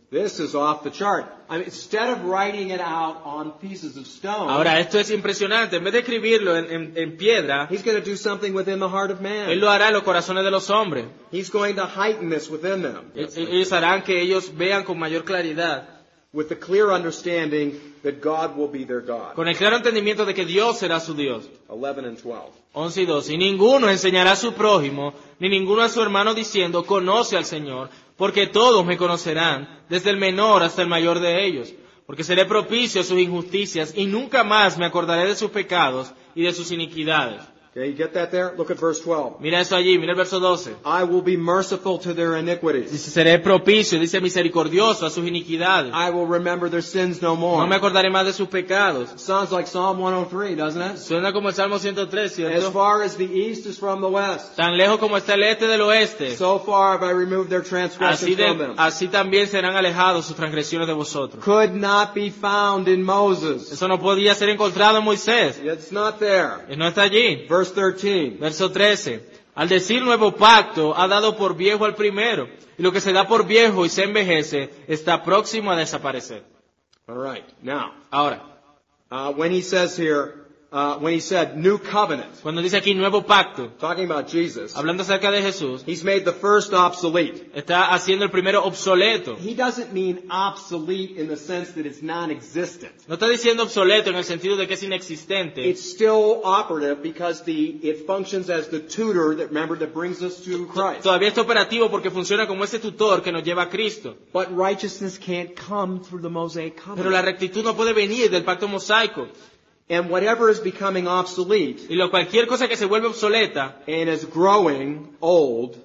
is off the chart. I mean, instead of writing it out on pieces of stone, Ahora, esto es impresionante. En vez de escribirlo en piedra, he's going to do something within the heart of man. Él lo hará en los corazones de los hombres. He's going to heighten this within them Ellos harán que ellos vean con mayor claridad, with the clear understanding that God will be their God. con el claro entendimiento de que Dios será su Dios. 11 and 12. 11 y 12. Y ninguno enseñará a su prójimo, ni ninguno a su hermano diciendo, conoce al Señor, porque todos me conocerán, desde el menor hasta el mayor de ellos. Porque seré propicio a sus injusticias, y nunca más me acordaré de sus pecados y de sus iniquidades. Okay, you get that there? Look at verse 12. Mira eso allí, mira el verso 12. I will be merciful to their iniquities. Dice, seré propicio, dice misericordioso a sus iniquidades. I will remember their sins no No more. me acordaré más de sus pecados. Sounds like Psalm 103, doesn't it? Suena como el Salmo 103, As ¿cierto? far as the east is from the west, Tan lejos como está el este del oeste, so far have I removed their transgressions from them. así también serán alejados sus transgresiones de vosotros. Could not be found in Moses. Eso no podía ser encontrado en Moisés. It's not there. No está allí. Verse 13. Verso 13. Al decir nuevo pacto, ha dado por viejo al primero. Y lo que se da por viejo y se envejece, está próximo a desaparecer. All right. Now, Ahora, when he says here, when he said new covenant, cuando dice aquí nuevo pacto, talking about Jesus, hablando acerca de Jesús, he's made the first obsolete. está haciendo el primero obsoleto. He doesn't mean obsolete in the sense that it's non-existent. No está diciendo obsoleto en el sentido de que es inexistente. It's still operative because it functions as the tutor that brings us to Christ. Todavía está operativo porque funciona como ese tutor que nos lleva a Cristo. But righteousness can't come through the Mosaic Pero covenant. la rectitud no puede venir del pacto mosaico. And whatever is becoming obsolete Y cualquier cosa que se vuelve obsoleta and is growing old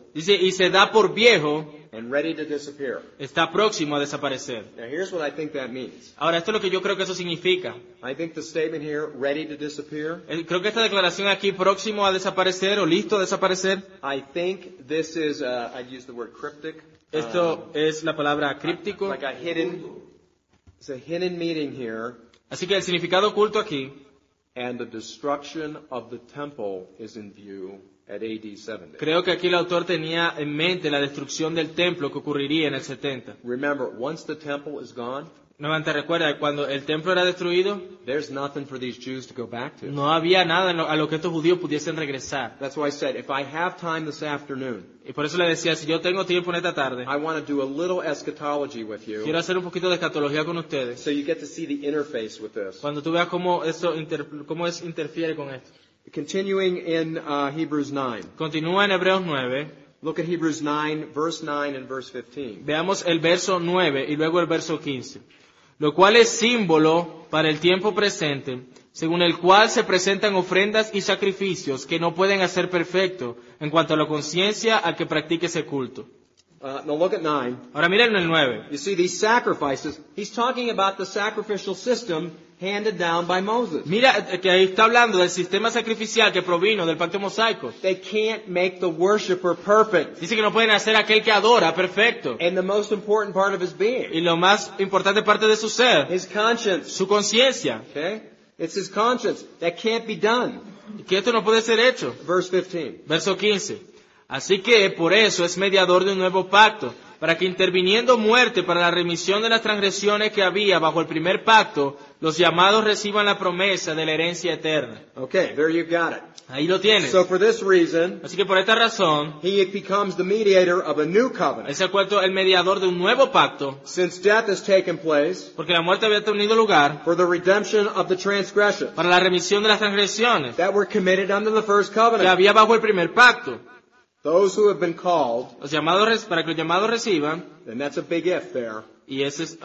Dice, y se da por viejo, and ready to disappear. está próximo a desaparecer. Now here's what I think that means. Ahora, esto es lo que yo creo que eso significa. I think the statement here, ready to disappear, Creo que esta declaración aquí, próximo a desaparecer o listo a desaparecer, I think this is, I'd use the word cryptic. esto es la palabra críptico. Like a hidden, it's a hidden meaning here, Así que el significado oculto aquí, and the destruction of the temple is in view at AD 70. creo que aquí el autor tenía en mente la destrucción del templo que ocurriría en el 70. Remember, once the temple is gone, Nuevamente recuerda, cuando el templo era destruido, there's nothing for these Jews to go back to. no había nada a lo que estos judíos pudiesen regresar. That's why I said, if I have time this afternoon, Y por eso le decía, si yo tengo tiempo en esta tarde, I want to do a little eschatology with you, quiero hacer un poquito de escatología con ustedes, so you get to see the interface with this. cuando tú veas cómo eso interfiere con esto. Continuing in Hebrews 9. Continúa en Hebreos 9, Look at Hebrews 9, verse 9 and verse 15. veamos el verso 9 y luego el verso 15. Lo cual es símbolo para el tiempo presente, según el cual se presentan ofrendas y sacrificios que no pueden hacer perfecto en cuanto a la conciencia al que practique ese culto. Now look at 9. Ahora miren el 9. You see these sacrifices. He's talking about the sacrificial system handed down by Moses. Mira que ahí está hablando del sistema sacrificial que provino del pacto mosaico. They can't make the worshiper perfect. Dice que no pueden hacer aquel que adora perfecto. And the most important part of his being, Y lo más importante parte de su ser, his conscience. su conciencia, Okay? It's his conscience. That can't be done. que esto no puede ser hecho. Verse 15. Verso 15. Así que por eso es mediador de un nuevo pacto, para que interviniendo muerte para la remisión de las transgresiones que había bajo el primer pacto, los llamados reciban la promesa de la herencia eterna. Okay, there you got it. Ahí lo tienes. So for this reason, Así que por esta razón, he becomes the mediator of a new covenant. él se ha vuelto el mediador de un nuevo pacto, Since death has taken place, porque la muerte había tenido lugar for the redemption of the transgressions para la remisión de las transgresiones that were committed under the first que covenant. había bajo el primer pacto. Those who have been called, Los llamados, para que los llamados reciban, and that's a big if there. y ese es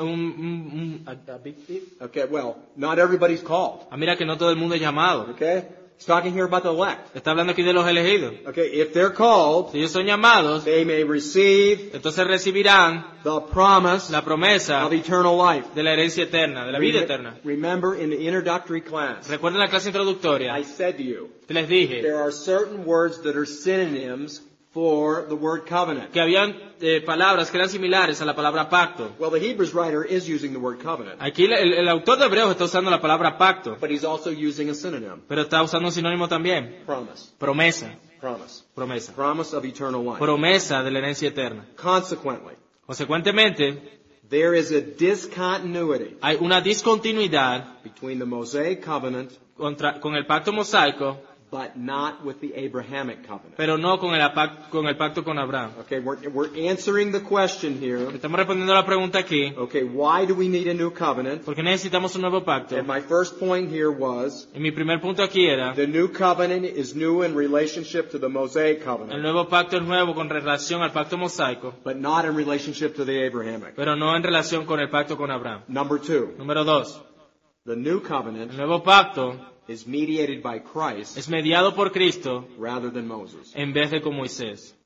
a big if. Okay, well, not everybody's called. Mira que no todo el mundo es llamado. Okay? He's talking here about the elect. Está hablando aquí de los elegidos. Okay, if they're called, Si ellos son llamados, they may receive entonces recibirán the promise la promesa of eternal life. de la herencia eterna, de la vida eterna. Remember in the introductory class, Recuerden la clase introductoria, I said to you, que les dije there are certain words that are synonyms for the word covenant. que habían palabras que eran similares a la palabra pacto. Well, the Hebrews writer is using the word covenant, Aquí el autor de Hebreos está usando la palabra pacto, but he's also using a synonym, pero está usando un sinónimo también. promise, Promesa, promise, promesa. promise of eternal life. Promesa de la herencia eterna. Consequently, Consecuentemente, there is a discontinuity hay una discontinuidad between the Mosaic covenant, con el pacto mosaico, but not with the Abrahamic covenant. pero no con el pacto con Abraham. Okay, we're answering the question here. Estamos respondiendo a la pregunta aquí, Okay, why do we need a new covenant? ¿por qué necesitamos un nuevo pacto? And my first point here was, Y mi primer punto aquí era, the new covenant is new in relationship to the Mosaic el covenant, nuevo pacto es nuevo con relación al pacto mosaico, but not in relationship to the Abrahamic. pero no en relación con el pacto con Abraham. Number two, Número 2, the new el covenant nuevo pacto is mediated by Christ es mediado por Cristo rather than Moses. en vez de con Moisés.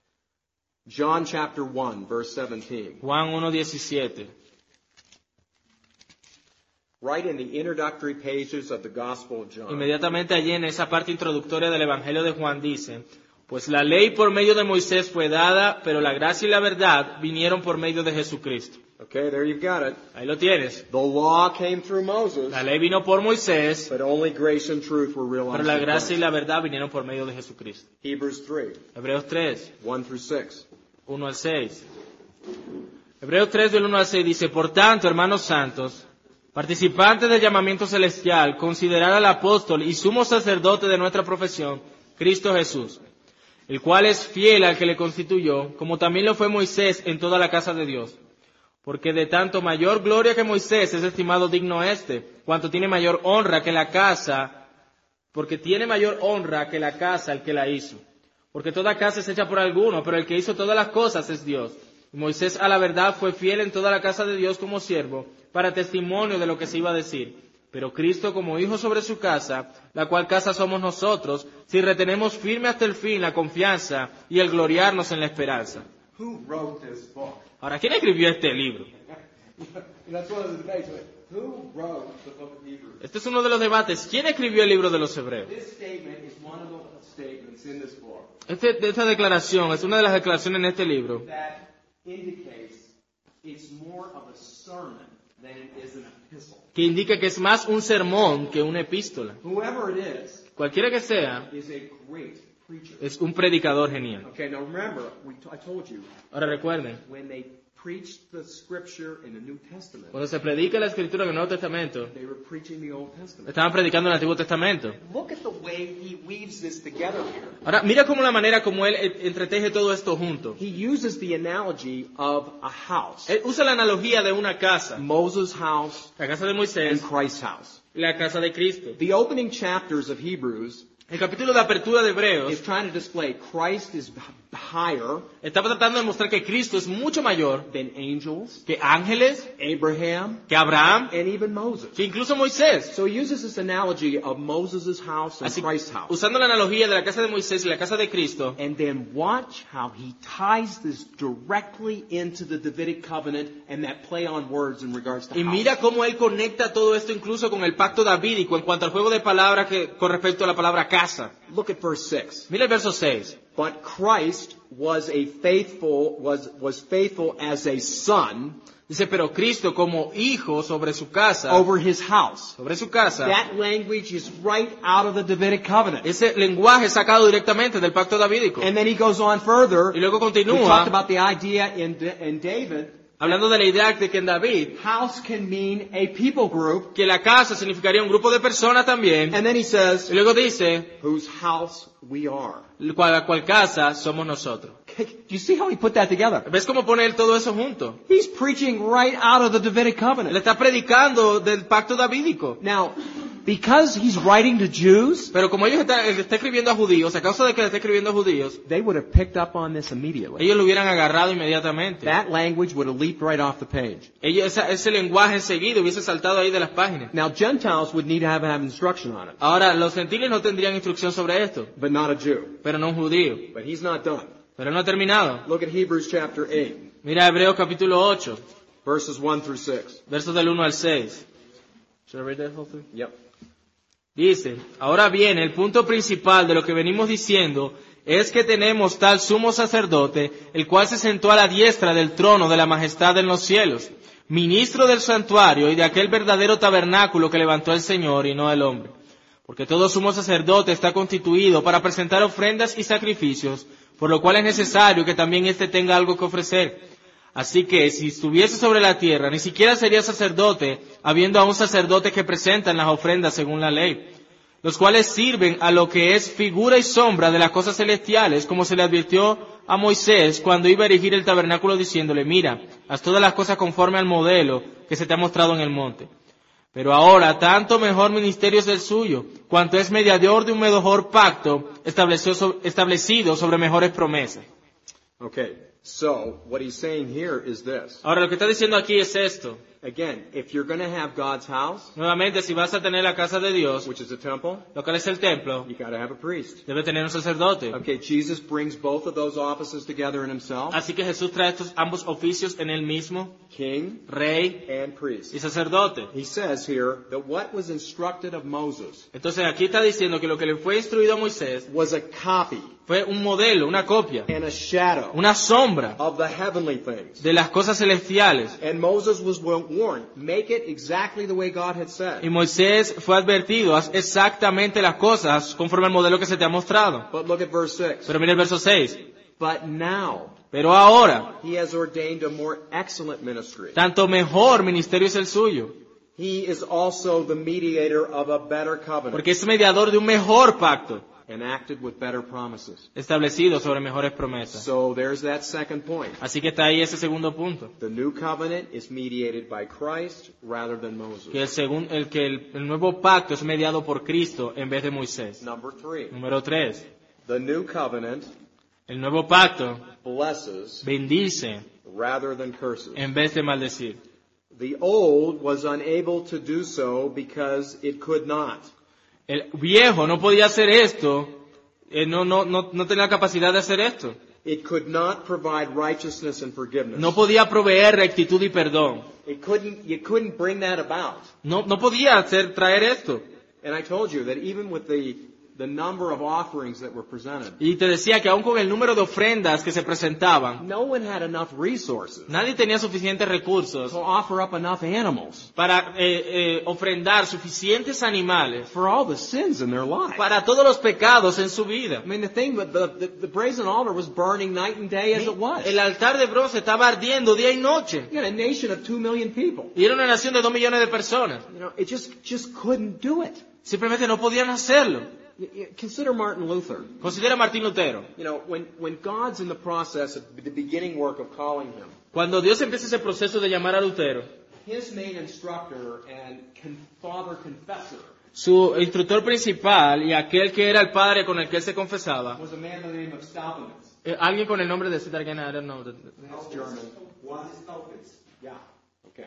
John chapter 1, verse 17. Juan 1:17. Right in the introductory pages of the Gospel of John. Inmediatamente allí en esa parte introductoria del Evangelio de Juan dice, pues la ley por medio de Moisés fue dada, pero la gracia y la verdad vinieron por medio de Jesucristo. Okay, there you've got it. Ahí lo tienes. The law came through Moses, La ley vino por Moisés, but only grace and truth were pero realized la in gracia y Christ. la verdad vinieron por medio de Jesucristo. Hebrews 3, Hebreos 3, 1 through 6. 1 al 6. Hebreos 3 del 1 al 6 dice, por tanto, hermanos santos, participantes del llamamiento celestial, considerad al apóstol y sumo sacerdote de nuestra profesión, Cristo Jesús, el cual es fiel al que le constituyó, como también lo fue Moisés en toda la casa de Dios. Porque de tanto mayor gloria que Moisés es estimado digno cuanto tiene mayor honra que la casa, porque tiene mayor honra que la casa el que la hizo. Porque toda casa es hecha por alguno, pero el que hizo todas las cosas es Dios. Y Moisés a la verdad fue fiel en toda la casa de Dios como siervo, para testimonio de lo que se iba a decir. pero Cristo como hijo sobre su casa, la cual casa somos nosotros, si retenemos firme hasta el fin la confianza y el gloriarnos en la esperanza. Who wrote this book? Ahora, ¿quién escribió este libro? That's one of the debates. Who wrote the book of Hebrews? Este es uno de los debates. ¿Quién escribió el libro de los Hebreos? This statement is one of the statements in this book Esta declaración es una de las declaraciones en este libro that indicates it's more of a sermon than it is an epistle. que indica que es más un sermón que una epístola. Whoever it is Cualquiera que sea, a great preacher. es un predicador genial. Okay, now remember, I told you, Ahora recuerden, when they preached the scripture in the New Testament, cuando se predica la escritura en el Nuevo Testamento, they were preaching the Old Testament. estaban predicando el Antiguo Testamento. Look at the way he weaves this together here. Ahora, mira cómo la manera como él entreteje todo esto junto. He uses the analogy of a house. Él usa la analogía de una casa, Moses' house la casa de and Moisés, Christ's house. la casa de Cristo. The opening chapters of Hebrews El capítulo de apertura de is Hebreos trying to display Christ is higher estaba tratando de mostrar que Cristo es mucho mayor than angels, que ángeles, Abraham, que Abraham, and even Moses. que incluso Moisés. So he uses this analogy of Moses' house and Así, Christ's house. usando la analogía de la casa de Moisés y la casa de Cristo, And then watch how he ties this directly into the Davidic covenant and that play on words in regards to y house. mira cómo él conecta todo esto incluso con el pacto davídico en cuanto al juego de palabras con respecto a la palabra casa. Look at verse 6. Mira el verso 6. But Christ was faithful as a son Dice, pero Cristo como hijo sobre su casa, over his house. sobre su casa, That language is right out of the Davidic covenant. ese lenguaje es sacado directamente del pacto davídico. And then he goes on further. Y luego We talked continúa about the idea in David. hablando de la idea de que en David, House can mean a people group. que la casa significaría un grupo de personas también. And then he says, Y luego dice, whose house we are. cual casa somos nosotros. Do you see how he put that together? ¿Ves cómo pone él todo eso junto? He's preaching right out of the Davidic Él covenant. está predicando del pacto davídico. Now, because he's writing to Jews, Pero como él está escribiendo a judíos, a causa de que le está escribiendo a judíos, they would have picked up on this immediately. ellos lo hubieran agarrado inmediatamente. That language would have leaped right off the page. Ese lenguaje enseguida hubiese saltado ahí de las páginas. Now, Gentiles would need to have instruction on it, Ahora, los gentiles no tendrían instrucción sobre esto, but not a Jew. pero no un judío. But he's not done. Pero él no ha terminado. Look at Hebrews chapter 8, Mira Hebreos capítulo 8, verses 1 through 6. versos del 1 al 6. Should I read that whole thing? Yep. Dice, ahora bien, el punto principal de lo que venimos diciendo es que tenemos tal sumo sacerdote, el cual se sentó a la diestra del trono de la majestad en los cielos, ministro del santuario y de aquel verdadero tabernáculo que levantó el Señor y no el hombre. Porque todo sumo sacerdote está constituido para presentar ofrendas y sacrificios, por lo cual es necesario que también éste tenga algo que ofrecer. Así que, si estuviese sobre la tierra, ni siquiera sería sacerdote, habiendo aún sacerdotes que presentan las ofrendas según la ley, los cuales sirven a lo que es figura y sombra de las cosas celestiales, como se le advirtió a Moisés cuando iba a erigir el tabernáculo diciéndole, mira, haz todas las cosas conforme al modelo que se te ha mostrado en el monte. Pero ahora, tanto mejor ministerio es el suyo, cuanto es mediador de un mejor pacto establecido sobre mejores promesas. Okay, so what he's saying here is this. Ahora, lo que está diciendo aquí es esto. Again, if you're going to have God's house, Nuevamente, si vas a tener la casa de Dios, which is a temple, lo que es el templo, you got to have a priest. debe tener un sacerdote. Okay, Jesus brings both of those offices together in himself, Así que Jesús trae estos ambos oficios en él mismo, king rey and priest. y sacerdote. He says here that what was instructed of Moses Entonces aquí está diciendo que lo que le fue instruido a Moisés was a copy fue un modelo, una copia, and a shadow una sombra of the heavenly things. de las cosas celestiales. And Moses was warned, make it exactly the way God had Y said. Moisés fue advertido, haz exactamente las cosas conforme al modelo que se te ha mostrado. But look at verse 6. Pero mira el verso 6. But now Pero ahora, he has ordained a more excellent ministry. tanto mejor ministerio es el suyo, He is also the mediator of a better covenant, porque es mediador de un mejor pacto, enacted with better promises. establecido sobre mejores promesas. So there's that second point. Así que está ahí ese segundo punto, The new covenant is mediated by Christ rather than Moses. que el nuevo pacto es mediado por Cristo en vez de Moisés. Number 3. Número 3. The new covenant El nuevo pacto blesses bendice rather than curses. en vez de maldecir. The old was unable to do so because it could not. El viejo no podía hacer esto, no tenía capacidad de hacer esto. It could not provide righteousness and forgiveness. No podía proveer rectitud y perdón. You couldn't bring that about. No podía traer esto. And I told you that even with the number of offerings that were presented, Y te decía que aún con el número de ofrendas que se presentaban, no one had enough resources nadie tenía suficientes recursos to offer up enough animals para ofrendar suficientes animales for all the sins in their life. para todos los pecados en su vida. I mean, the brazen altar was burning night and day as it was. El altar de bronce estaba ardiendo día y noche. You got a nation of 2 million people. Y era una nación de 2 millones de personas. You know, it just couldn't do it. Simplemente no podían hacerlo. Consider Martin Luther. Considera a Martín Lutero. You know, when God's in the process of the beginning work of calling him, Cuando Dios empieza ese proceso de llamar a Lutero, his main instructor and father confessor su instructor principal y aquel que era el padre con el que él se confesaba, was a man by the name of Staupitz. alguien con el nombre de Siddhartha, I don't know. That's German. Juan Staupitz. Yeah. Okay.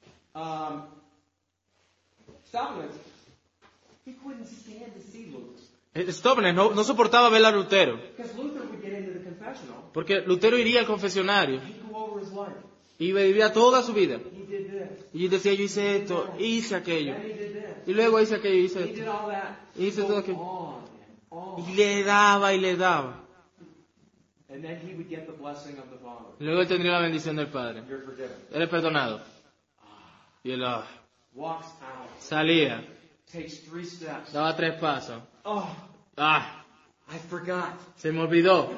Staupitz, he couldn't stand to see Luther. Stovner no soportaba ver a Lutero, Because Luther would get into the confessional. porque Lutero iría al confesionario He'd go over his life. y vivía toda su vida. He did this. Y decía, yo hice esto, hice aquello, Then he did this. y luego hice aquello, hice He esto. did all that. Hice todo aquello. On and on. Y le daba y le daba. And then he would get the blessing of the Father. Y luego él tendría la bendición del Padre. You're forgiven. Él es perdonado. Y él Walks out. salía, Takes 3 steps. daba 3 pasos. Oh, I forgot. Se me olvidó.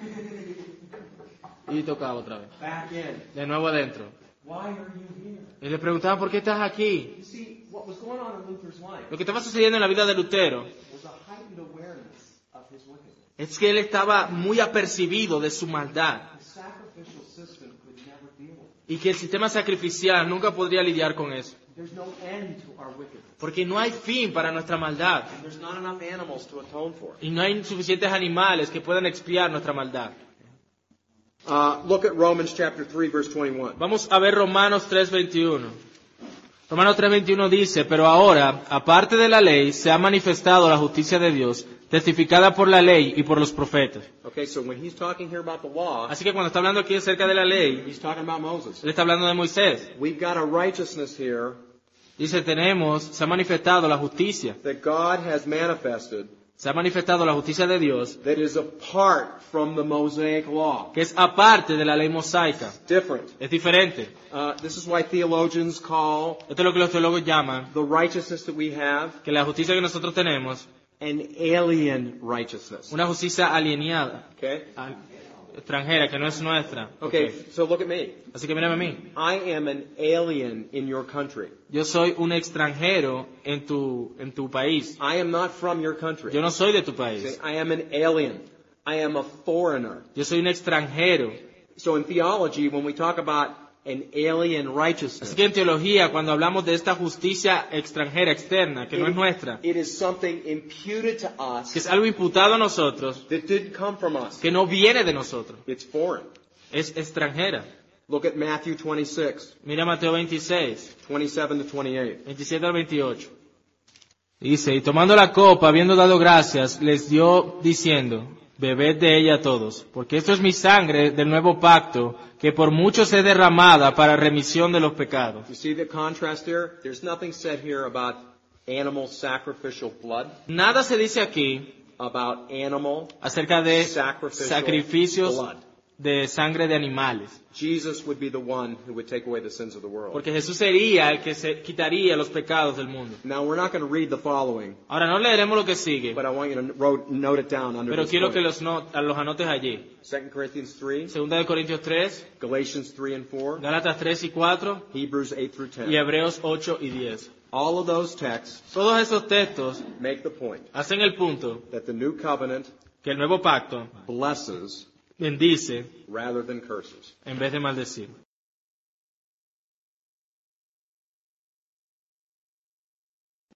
Y tocaba otra vez. Back in. De nuevo adentro. Why are you here? Y le preguntaba, ¿por qué estás aquí? You see, what was going on in Luther's life Lo que estaba sucediendo en la vida de Lutero was a heightened awareness of his wickedness. es que él estaba muy apercibido de su maldad. The sacrificial system could never deal with it. Y que el sistema sacrificial nunca podría lidiar con eso. There's no end to our wickedness. Porque no hay fin para nuestra maldad. And there's not enough animals to atone for it. Y no hay suficientes animales que puedan expiar nuestra maldad. Look at Romans chapter 3, verse 21. Vamos a ver Romanos 3:21. Romanos 3:21 dice, pero ahora, aparte de la ley, se ha manifestado la justicia de Dios, testificada por la ley y por los profetas. Okay, so when he's talking here about the law, Así que cuando está hablando aquí acerca de la ley, he's talking about Moses. él está hablando de Moisés. We've got a righteousness here Dice, se ha manifestado la justicia. that God has manifested Se ha manifestado la justicia de Dios, that is apart from the Mosaic law. que es aparte de la ley mosaica. Different. Es diferente. This is why theologians call Esto es lo que los teólogos llaman, the righteousness that we have que la justicia que nosotros tenemos, an alien righteousness. una justicia alienada, Okay? extranjera, que no es nuestra. Okay, so look at me. Así que mírame a mí. I am an alien in your country. Yo soy un extranjero en tu país. I am not from your country. Yo no soy de tu See, país. I am an alien. I am a foreigner. Yo soy un extranjero. So in theology, when we talk about an alien righteousness, Así que en teología, cuando hablamos de esta justicia extranjera, externa, que no es nuestra, it is something imputed to us que es algo imputado a nosotros, that didn't come from us. que no viene de nosotros, It's foreign. es extranjera. Look at Matthew 26, Mira Mateo 26, 27 to 28. 27 al 28. Dice, y tomando la copa, habiendo dado gracias, les dio diciendo, bebed de ella todos, porque esto es mi sangre del nuevo pacto, que por muchos es derramada para remisión de los pecados. You see the contrast here? There's nothing said here about animal sacrificial blood, Nada se dice aquí about animal acerca de sacrificial sacrificios blood. de sangre de animales, Jesus would be the one who would take away the sins of the world. porque Jesús sería el que se quitaría los pecados del mundo. Now, we're not going to read the following, Ahora no leeremos lo que sigue, but I want you to note it down under pero this quiero que point. los anotes allí. 2 Corinthians 3, Segunda de Corintios 3, Galatians 3 and 4, Gálatas 3 y 4, Hebrews 8 through y 10. Hebreos 8 y 10. All of those texts Todos esos textos make the point hacen el punto that the new covenant que el nuevo pacto blesses bendice rather than curses. en vez de maldecir.